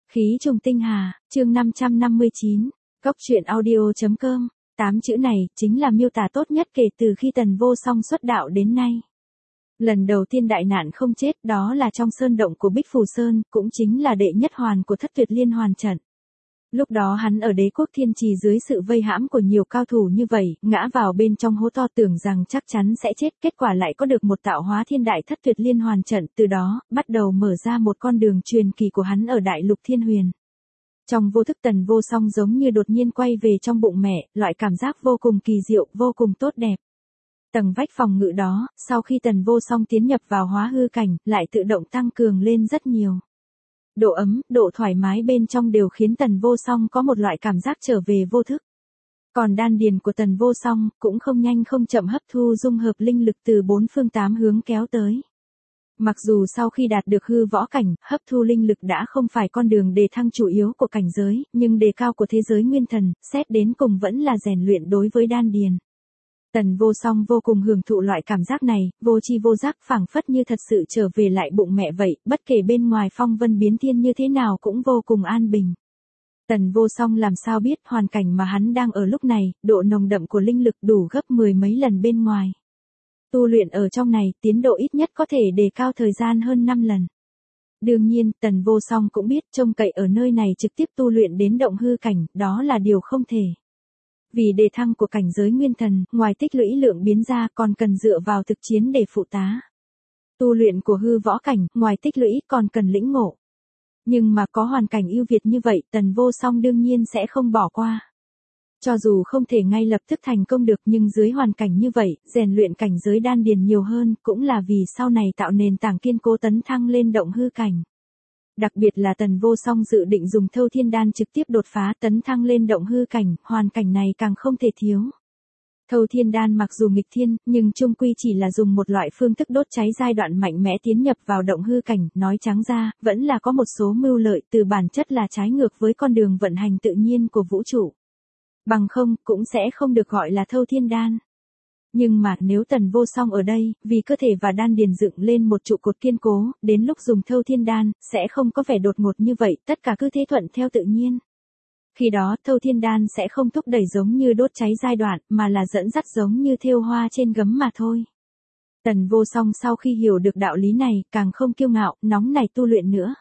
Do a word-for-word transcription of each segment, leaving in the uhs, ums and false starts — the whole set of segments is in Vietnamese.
Khí trùng tinh hà, chương năm trăm năm mươi chín, Cốc truyện audio.com, tám chữ này chính là miêu tả tốt nhất kể từ khi Tần Vô Song xuất đạo đến nay. Lần đầu tiên đại nạn không chết đó là trong sơn động của Bích Phù Sơn, cũng chính là đệ nhất hoàn của Thất Tuyệt Liên Hoàn trận. Lúc đó hắn ở Đế Quốc Thiên Trì dưới sự vây hãm của nhiều cao thủ như vậy, ngã vào bên trong hố to tưởng rằng chắc chắn sẽ chết, kết quả lại có được một tạo hóa thiên đại Thất Tuyệt Liên Hoàn trận, từ đó, bắt đầu mở ra một con đường truyền kỳ của hắn ở Đại Lục Thiên Huyền. Trong vô thức Tần Vô Song giống như đột nhiên quay về trong bụng mẹ, loại cảm giác vô cùng kỳ diệu, vô cùng tốt đẹp. Tầng vách phòng ngự đó, sau khi Tần Vô Song tiến nhập vào hóa hư cảnh, lại tự động tăng cường lên rất nhiều. Độ ấm, độ thoải mái bên trong đều khiến Tần Vô Song có một loại cảm giác trở về vô thức. Còn đan điền của Tần Vô Song cũng không nhanh không chậm hấp thu dung hợp linh lực từ bốn phương tám hướng kéo tới. Mặc dù sau khi đạt được hư võ cảnh, hấp thu linh lực đã không phải con đường đề thăng chủ yếu của cảnh giới, nhưng đề cao của thế giới nguyên thần, xét đến cùng vẫn là rèn luyện đối với đan điền. Tần Vô Song vô cùng hưởng thụ loại cảm giác này, vô tri vô giác phảng phất như thật sự trở về lại bụng mẹ vậy, bất kể bên ngoài phong vân biến thiên như thế nào cũng vô cùng an bình. Tần Vô Song làm sao biết hoàn cảnh mà hắn đang ở lúc này, độ nồng đậm của linh lực đủ gấp mười mấy lần bên ngoài. Tu luyện ở trong này, tiến độ ít nhất có thể đề cao thời gian hơn năm lần. Đương nhiên, Tần Vô Song cũng biết trông cậy ở nơi này trực tiếp tu luyện đến động hư cảnh, đó là điều không thể. Vì đề thăng của cảnh giới nguyên thần, ngoài tích lũy lượng biến ra còn cần dựa vào thực chiến để phụ tá. Tu luyện của hư võ cảnh, ngoài tích lũy còn cần lĩnh ngộ. Nhưng mà có hoàn cảnh ưu việt như vậy, Tần Vô Song đương nhiên sẽ không bỏ qua. Cho dù không thể ngay lập tức thành công được nhưng dưới hoàn cảnh như vậy, rèn luyện cảnh giới đan điền nhiều hơn cũng là vì sau này tạo nền tảng kiên cố tấn thăng lên động hư cảnh. Đặc biệt là Tần Vô Song dự định dùng Thâu Thiên Đan trực tiếp đột phá tấn thăng lên động hư cảnh, hoàn cảnh này càng không thể thiếu. Thâu Thiên Đan mặc dù nghịch thiên, nhưng chung quy chỉ là dùng một loại phương thức đốt cháy giai đoạn mạnh mẽ tiến nhập vào động hư cảnh, nói trắng ra, vẫn là có một số mưu lợi từ bản chất là trái ngược với con đường vận hành tự nhiên của vũ trụ. Bằng không, cũng sẽ không được gọi là Thâu Thiên Đan. Nhưng mà nếu Tần Vô Song ở đây, vì cơ thể và đan điền dựng lên một trụ cột kiên cố, đến lúc dùng Thâu Thiên Đan, sẽ không có vẻ đột ngột như vậy, tất cả cứ thế thuận theo tự nhiên. Khi đó, Thâu Thiên Đan sẽ không thúc đẩy giống như đốt cháy giai đoạn, mà là dẫn dắt giống như thêu hoa trên gấm mà thôi. Tần Vô Song sau khi hiểu được đạo lý này, càng không kiêu ngạo, nóng nảy tu luyện nữa.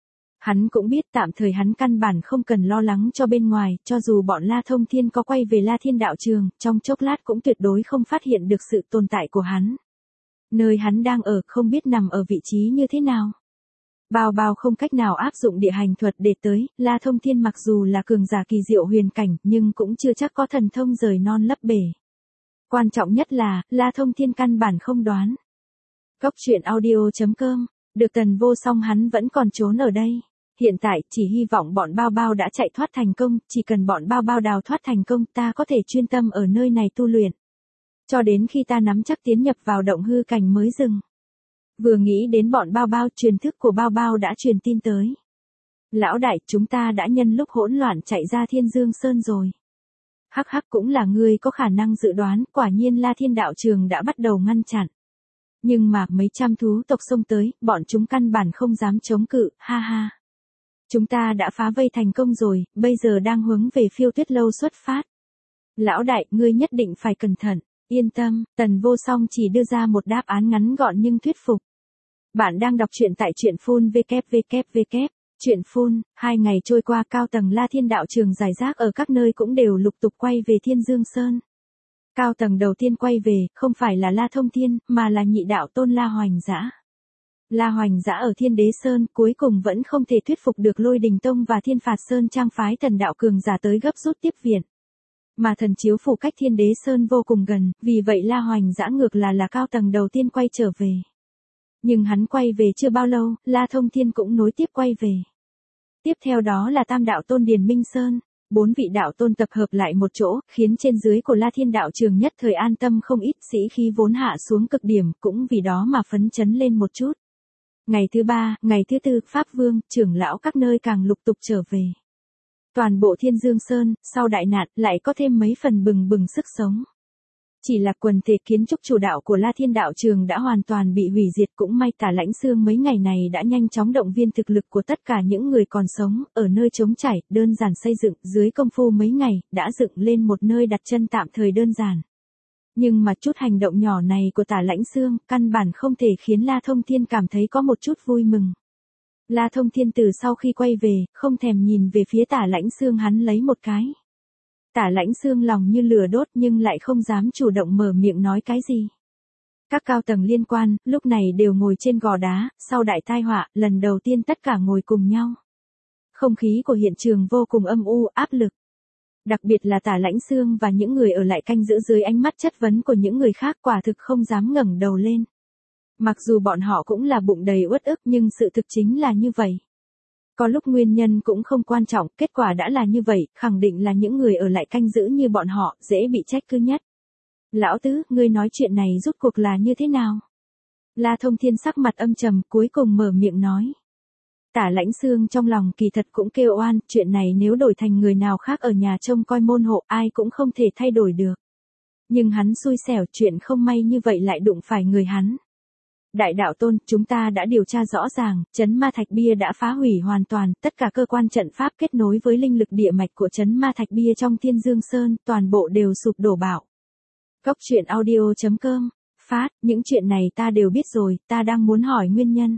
Hắn cũng biết tạm thời hắn căn bản không cần lo lắng cho bên ngoài, cho dù bọn La Thông Thiên có quay về La Thiên Đạo Trường, trong chốc lát cũng tuyệt đối không phát hiện được sự tồn tại của hắn. Nơi hắn đang ở không biết nằm ở vị trí như thế nào. Bao bao không cách nào áp dụng địa hành thuật để tới, La Thông Thiên mặc dù là cường giả kỳ diệu huyền cảnh, nhưng cũng chưa chắc có thần thông rời non lấp bể. Quan trọng nhất là, La Thông Thiên căn bản không đoán. Cốc truyện audio.com, được Tần Vô Song hắn vẫn còn trốn ở đây. Hiện tại, chỉ hy vọng bọn bao bao đã chạy thoát thành công, chỉ cần bọn bao bao đào thoát thành công ta có thể chuyên tâm ở nơi này tu luyện. Cho đến khi ta nắm chắc tiến nhập vào động hư cảnh mới dừng. Vừa nghĩ đến bọn bao bao, truyền thức của bao bao đã truyền tin tới. Lão đại, chúng ta đã nhân lúc hỗn loạn chạy ra Thiên Dương Sơn rồi. Hắc hắc, cũng là ngươi có khả năng dự đoán, quả nhiên La Thiên Đạo Trường đã bắt đầu ngăn chặn. Nhưng mà mấy trăm thú tộc xông tới, bọn chúng căn bản không dám chống cự, ha ha. Chúng ta đã phá vây thành công rồi, bây giờ đang hướng về Phiêu Tuyết Lâu xuất phát. Lão đại, ngươi nhất định phải cẩn thận, yên tâm, Tần Vô Song chỉ đưa ra một đáp án ngắn gọn nhưng thuyết phục. Bạn đang đọc truyện tại truyện phun www. Truyện phun, hai ngày trôi qua cao tầng La Thiên Đạo Trường rải rác ở các nơi cũng đều lục tục quay về Thiên Dương Sơn. Cao tầng đầu tiên quay về, không phải là La Thông Thiên, mà là nhị đạo tôn La Hoành Dã. La Hoành Dã ở Thiên Đế Sơn cuối cùng vẫn không thể thuyết phục được Lôi Đình Tông và Thiên Phạt Sơn trang phái thần đạo cường giả tới gấp rút tiếp viện. Mà thần chiếu phủ cách Thiên Đế Sơn vô cùng gần, vì vậy La Hoành Dã ngược là là cao tầng đầu tiên quay trở về. Nhưng hắn quay về chưa bao lâu, La Thông Thiên cũng nối tiếp quay về. Tiếp theo đó là Tam đạo tôn Điền Minh Sơn. Bốn vị đạo tôn tập hợp lại một chỗ, khiến trên dưới của La Thiên Đạo Trường nhất thời an tâm không ít, sĩ khí vốn hạ xuống cực điểm, cũng vì đó mà phấn chấn lên một chút. Ngày thứ ba, ngày thứ tư, Pháp Vương, trưởng lão các nơi càng lục tục trở về. Toàn bộ Thiên Dương Sơn, sau đại nạn, lại có thêm mấy phần bừng bừng sức sống. Chỉ là quần thể kiến trúc chủ đạo của La Thiên đạo trường đã hoàn toàn bị hủy diệt, cũng may Tả Lãnh Xương mấy ngày này đã nhanh chóng động viên thực lực của tất cả những người còn sống, ở nơi trống trải, đơn giản xây dựng, dưới công phu mấy ngày, đã dựng lên một nơi đặt chân tạm thời đơn giản. Nhưng mà chút hành động nhỏ này của Tả Lãnh Xương, căn bản không thể khiến La Thông Thiên cảm thấy có một chút vui mừng. La Thông Thiên từ sau khi quay về, không thèm nhìn về phía Tả Lãnh Xương hắn lấy một cái. Tả Lãnh Xương lòng như lửa đốt nhưng lại không dám chủ động mở miệng nói cái gì. Các cao tầng liên quan, lúc này đều ngồi trên gò đá, sau đại tai họa, lần đầu tiên tất cả ngồi cùng nhau. Không khí của hiện trường vô cùng âm u, áp lực. Đặc biệt là Tả Lãnh Xương và những người ở lại canh giữ dưới ánh mắt chất vấn của những người khác quả thực không dám ngẩng đầu lên. Mặc dù bọn họ cũng là bụng đầy uất ức nhưng sự thực chính là như vậy. Có lúc nguyên nhân cũng không quan trọng, kết quả đã là như vậy, khẳng định là những người ở lại canh giữ như bọn họ, dễ bị trách cứ nhất. Lão tứ, ngươi nói chuyện này rốt cuộc là như thế nào? La Thông Thiên sắc mặt âm trầm, cuối cùng mở miệng nói. Tả Lãnh Xương trong lòng kỳ thật cũng kêu oan, chuyện này nếu đổi thành người nào khác ở nhà trông coi môn hộ, ai cũng không thể thay đổi được. Nhưng hắn xui xẻo, chuyện không may như vậy lại đụng phải người hắn. Đại đạo tôn, chúng ta đã điều tra rõ ràng, trấn Ma Thạch Bia đã phá hủy hoàn toàn, tất cả cơ quan trận pháp kết nối với linh lực địa mạch của trấn Ma Thạch Bia trong Thiên Dương Sơn, toàn bộ đều sụp đổ bạo. Cốc truyện audio chấm com, phát, những chuyện này ta đều biết rồi, ta đang muốn hỏi nguyên nhân.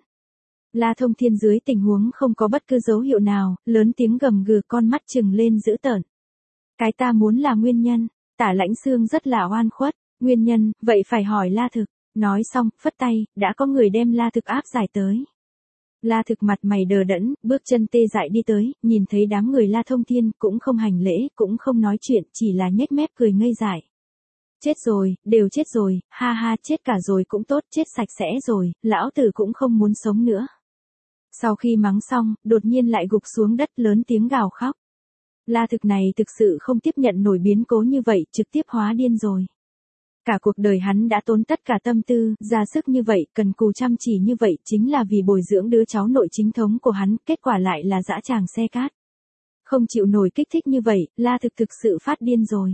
La Thông Thiên dưới tình huống không có bất cứ dấu hiệu nào, lớn tiếng gầm gừ, con mắt trừng lên dữ tợn. Cái ta muốn là nguyên nhân, Tả Lãnh Xương rất là oan khuất, nguyên nhân, vậy phải hỏi La Thực. Nói xong, phất tay, đã có người đem La Thực áp giải tới. La Thực mặt mày đờ đẫn, bước chân tê dại đi tới, nhìn thấy đám người La Thông Thiên, cũng không hành lễ, cũng không nói chuyện, chỉ là nhếch mép cười ngây dại. Chết rồi, đều chết rồi, ha ha, chết cả rồi cũng tốt, chết sạch sẽ rồi, lão tử cũng không muốn sống nữa. Sau khi mắng xong, đột nhiên lại gục xuống đất lớn tiếng gào khóc. La Thực này thực sự không tiếp nhận nổi biến cố như vậy, trực tiếp hóa điên rồi. Cả cuộc đời hắn đã tốn tất cả tâm tư, ra sức như vậy, cần cù chăm chỉ như vậy, chính là vì bồi dưỡng đứa cháu nội chính thống của hắn, kết quả lại là dã tràng xe cát. Không chịu nổi kích thích như vậy, La Thực thực sự phát điên rồi.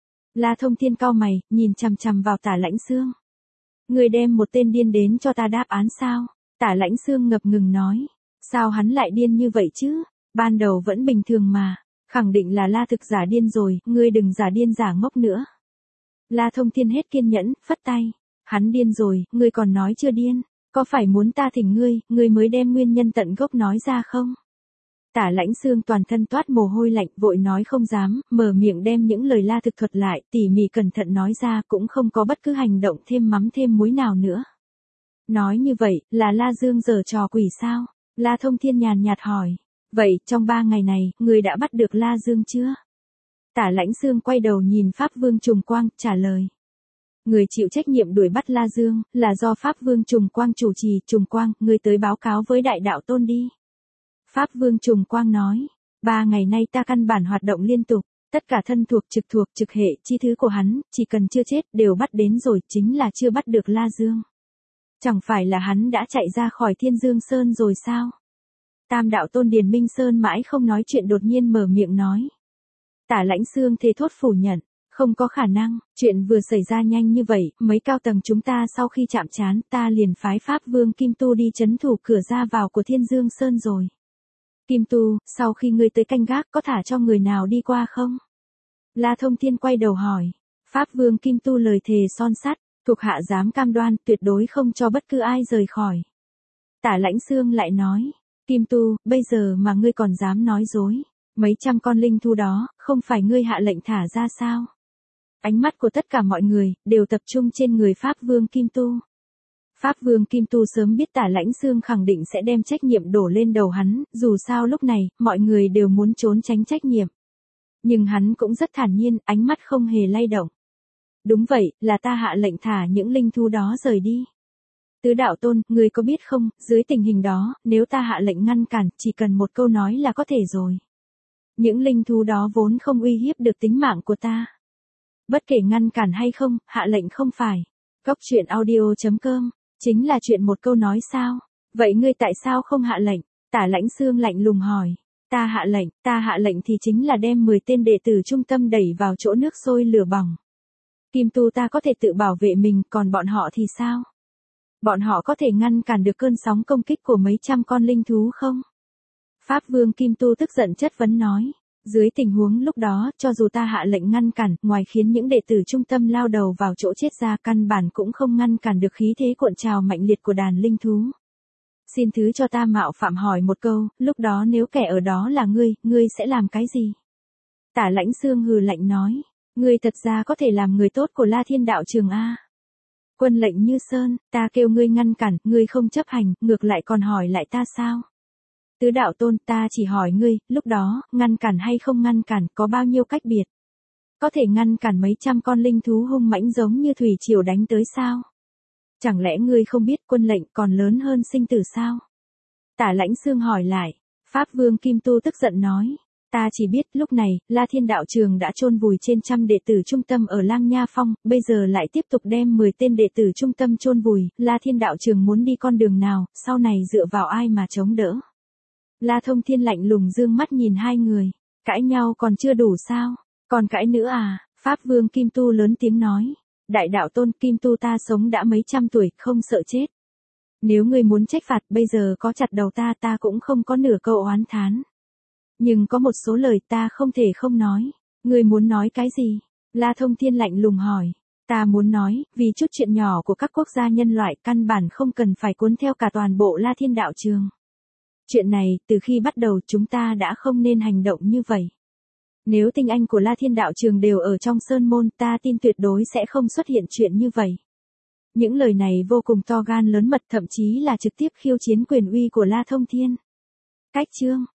La Thông Thiên cau mày, nhìn chằm chằm vào Tả Lãnh Xương. Người đem một tên điên đến cho ta đáp án sao? Tả Lãnh Xương ngập ngừng nói. Sao hắn lại điên như vậy chứ? Ban đầu vẫn bình thường mà. Khẳng định là La Thực giả điên rồi, ngươi đừng giả điên giả ngốc nữa. La Thông Thiên hết kiên nhẫn, phất tay. Hắn điên rồi, ngươi còn nói chưa điên. Có phải muốn ta thỉnh ngươi, ngươi mới đem nguyên nhân tận gốc nói ra không? Tả Lãnh Xương toàn thân toát mồ hôi lạnh, vội nói không dám, mở miệng đem những lời La Thực thuật lại, tỉ mỉ cẩn thận nói ra, cũng không có bất cứ hành động thêm mắm thêm muối nào nữa. Nói như vậy, là La Dương giở trò quỷ sao? La Thông Thiên nhàn nhạt hỏi. Vậy, trong ba ngày này, người đã bắt được La Dương chưa? Tả Lãnh Xương quay đầu nhìn Pháp Vương Trùng Quang, trả lời. Người chịu trách nhiệm đuổi bắt La Dương, là do Pháp Vương Trùng Quang chủ trì. Trùng Quang, người tới báo cáo với Đại Đạo Tôn đi. Pháp Vương Trùng Quang nói. Ba ngày nay ta căn bản hoạt động liên tục, tất cả thân thuộc trực thuộc trực hệ chi thứ của hắn, chỉ cần chưa chết, đều bắt đến rồi, chính là chưa bắt được La Dương. Chẳng phải là hắn đã chạy ra khỏi Thiên Dương Sơn rồi sao? Tam Đạo Tôn Điền Minh Sơn mãi không nói chuyện đột nhiên mở miệng nói. Tả Lãnh Xương thề thốt phủ nhận, không có khả năng, chuyện vừa xảy ra nhanh như vậy, mấy cao tầng chúng ta sau khi chạm trán, ta liền phái Pháp Vương Kim Tu đi trấn thủ cửa ra vào của Thiên Dương Sơn rồi. Kim Tu, sau khi ngươi tới canh gác có thả cho người nào đi qua không? La Thông Thiên quay đầu hỏi. Pháp Vương Kim Tu lời thề son sắt, thuộc hạ dám cam đoan tuyệt đối không cho bất cứ ai rời khỏi. Tả Lãnh Xương lại nói. Kim Tu, bây giờ mà ngươi còn dám nói dối. Mấy trăm con linh thú đó, không phải ngươi hạ lệnh thả ra sao? Ánh mắt của tất cả mọi người, đều tập trung trên người Pháp Vương Kim Tu. Pháp Vương Kim Tu sớm biết Tả Lãnh Xương khẳng định sẽ đem trách nhiệm đổ lên đầu hắn, dù sao lúc này, mọi người đều muốn trốn tránh trách nhiệm. Nhưng hắn cũng rất thản nhiên, ánh mắt không hề lay động. Đúng vậy, là ta hạ lệnh thả những linh thú đó rời đi. Tứ Đạo Tôn, người có biết không, dưới tình hình đó, nếu ta hạ lệnh ngăn cản, chỉ cần một câu nói là có thể rồi. Những linh thú đó vốn không uy hiếp được tính mạng của ta. Bất kể ngăn cản hay không, hạ lệnh không phải. Cốc truyện audio chấm com, chính là chuyện một câu nói sao? Vậy ngươi tại sao không hạ lệnh? Tả Lãnh Xương lạnh lùng hỏi. Ta hạ lệnh, ta hạ lệnh thì chính là đem mười tên đệ tử trung tâm đẩy vào chỗ nước sôi lửa bỏng. Kim Tu ta có thể tự bảo vệ mình, còn bọn họ thì sao? Bọn họ có thể ngăn cản được cơn sóng công kích của mấy trăm con linh thú không? Pháp Vương Kim Tu tức giận chất vấn nói. Dưới tình huống lúc đó, cho dù ta hạ lệnh ngăn cản, ngoài khiến những đệ tử trung tâm lao đầu vào chỗ chết ra, căn bản cũng không ngăn cản được khí thế cuộn trào mạnh liệt của đàn linh thú. Xin thứ cho ta mạo phạm hỏi một câu, lúc đó nếu kẻ ở đó là ngươi, ngươi sẽ làm cái gì? Tả Lãnh Xương hừ lạnh nói. Ngươi thật ra có thể làm người tốt của La Thiên Đạo Trường a. Quân lệnh như sơn, ta kêu ngươi ngăn cản, ngươi không chấp hành, ngược lại còn hỏi lại ta sao? Tứ đạo tôn, ta chỉ hỏi ngươi, lúc đó, ngăn cản hay không ngăn cản, có bao nhiêu cách biệt? Có thể ngăn cản mấy trăm con linh thú hung mãnh giống như thủy triều đánh tới sao? Chẳng lẽ ngươi không biết quân lệnh còn lớn hơn sinh tử sao? Tả Lãnh Xương hỏi lại. Pháp Vương Kim Tu tức giận nói. Ta chỉ biết lúc này, La Thiên Đạo Trường đã chôn vùi trên trăm đệ tử trung tâm ở Lang Nha Phong, bây giờ lại tiếp tục đem mười tên đệ tử trung tâm chôn vùi, La Thiên Đạo Trường muốn đi con đường nào, sau này dựa vào ai mà chống đỡ? La Thông Thiên lạnh lùng dương mắt nhìn hai người, cãi nhau còn chưa đủ sao, còn cãi nữa à? Pháp Vương Kim Tu lớn tiếng nói. Đại đạo tôn, Kim Tu ta sống đã mấy trăm tuổi, không sợ chết. Nếu ngươi muốn trách phạt, bây giờ có chặt đầu ta ta cũng không có nửa câu oán thán. Nhưng có một số lời ta không thể không nói. Ngươi muốn nói cái gì? La Thông Thiên lạnh lùng hỏi. Ta muốn nói, vì chút chuyện nhỏ của các quốc gia nhân loại căn bản không cần phải cuốn theo cả toàn bộ La Thiên Đạo Trường. Chuyện này, từ khi bắt đầu chúng ta đã không nên hành động như vậy. Nếu tinh anh của La Thiên Đạo Trường đều ở trong sơn môn, ta tin tuyệt đối sẽ không xuất hiện chuyện như vậy. Những lời này vô cùng to gan lớn mật, thậm chí là trực tiếp khiêu chiến quyền uy của La Thông Thiên. Cách chương